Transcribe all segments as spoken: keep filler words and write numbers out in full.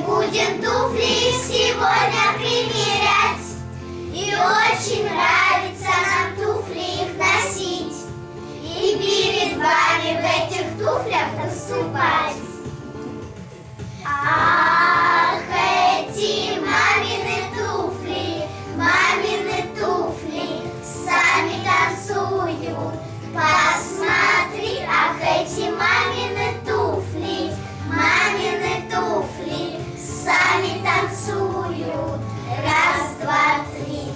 Будем туфли сегодня примерять. И очень нравится нам туфли их носить. И перед вами в этих туфлях выступать. Ах, эти мамины туфли, мамины туфли, сами танцуют. Посмотри, ах, эти мамины туфли, мамины туфли, сами танцуют. Раз, два, три.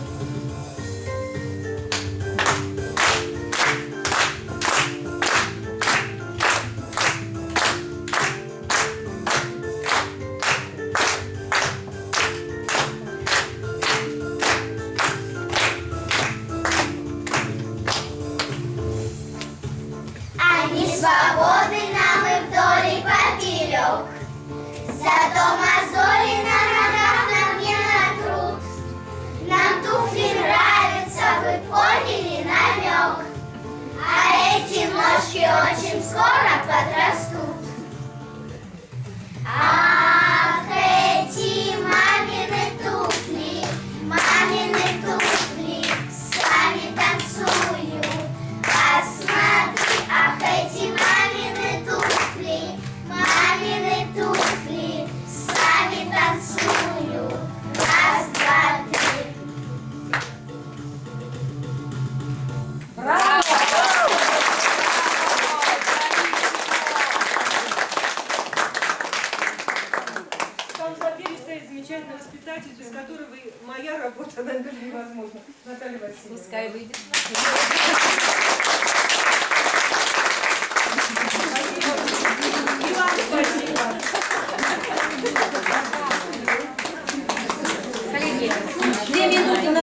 Они свободны нам и вдоль и поперек, зато мозоли на ногах нам не натрут. Нам туфли нравятся, вы поняли намек, а эти ножки очень скоро подрастут. Ах, эти мамины туфли, мамины туфли, сами танцуют. Посмотри, ах, эти мамины туфли, мамины туфли, сами танцуют. Раз, два, три. Браво! Там за дверью стоит замечательный воспитатель, без которого и моя работа, наверное, невозможна. Наталья Васильевна. Пускай выйдет. И вам спасибо. Коллеги, две минуты.